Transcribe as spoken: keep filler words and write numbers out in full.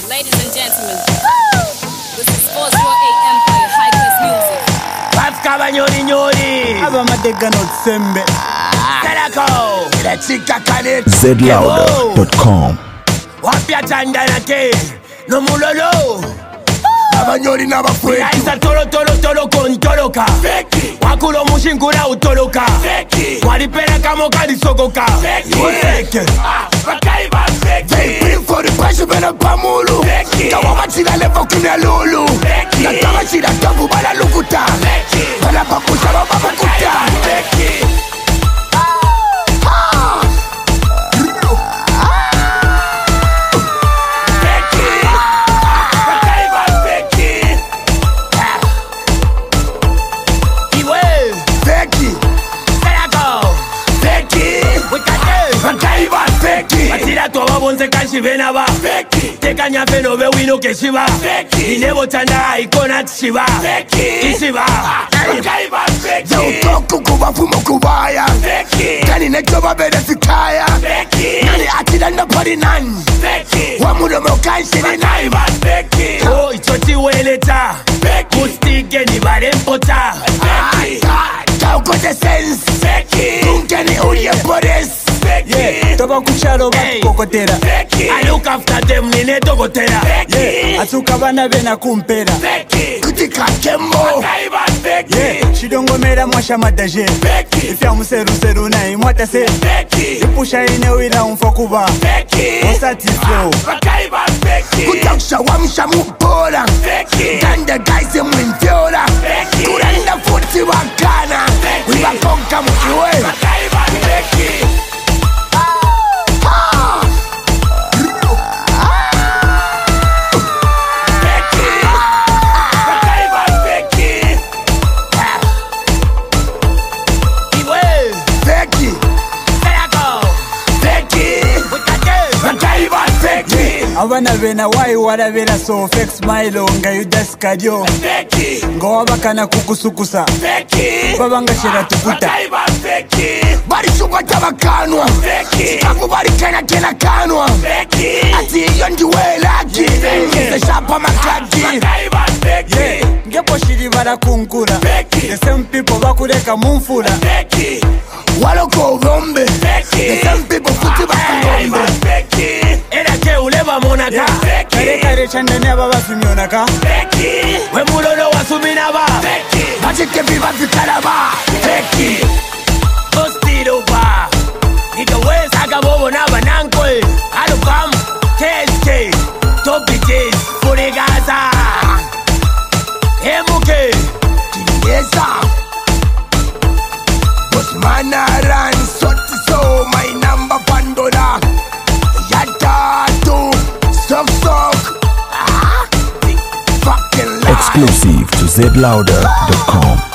Ladies and gentlemen, this is four oh eight Empire High Class Music. Pafka nyori nyori aba madega no tsembe Sarako la chica canet Z louder dot com. Wapya tandana ke no mulolo abanyori n'abafwetu Yaisa tolo tolo tolo kontoloka Wakulo mushingura utoloka Walipera kamo kalisogoka Fake bakaiba they bring for the pressure bena pamulu kawa chila levo kuna lulu na kama chila tabu bala lukuta bala bakusha baba bakuta Bonze kanshi vena ba Teka nyafe no be wino ke shiba Inebo tanda ikona tshiba Ishiba Yo toku kuba fumo kubaya Kani nechoba bede fikaya Nani atida na pari nani Wamuno mo kanshi ni nani Oh ichoti weleta Mustike ni barempota Kau kote sense Unke ni uye podes yeah toba kuchalo bakukokotera I look after them nine tokotera yeah atuka bana bena kumpera kutika kembo yeah shidongomera mwasha madaje ifya museru seru na imwata se ipusha ine wila umfokuba osati flow kutaksha wamsha mupola ganda guys mwinfyola kuranda futi wakana wibakonka mukiwe abana bena wai wala bela so fake smile nga yudas kajo ngo wabakana kukusukusa babanga shira tukuta bari chukwa tabakanwa chikangu bari kena kena kanwa ati iyo ndiwe laki se shapa makaki yeah ngepo shiri bara kunkura the same people bakureka mumfura waloko rombe the same people futi bakurombe Era ke uleva monaka kare kare chandane aba bafimyonaka We mulolo wasumina ba bachike viva vikaraba feki Ostiro ba Ika wesa kabobo na banankwe Alo kam K S K Topi J's Furegaza M K Yesa Bosmana ran Soti so my number pandola Yatatu Sok sok ah, fucking lie. Exclusive to Z louder dot com.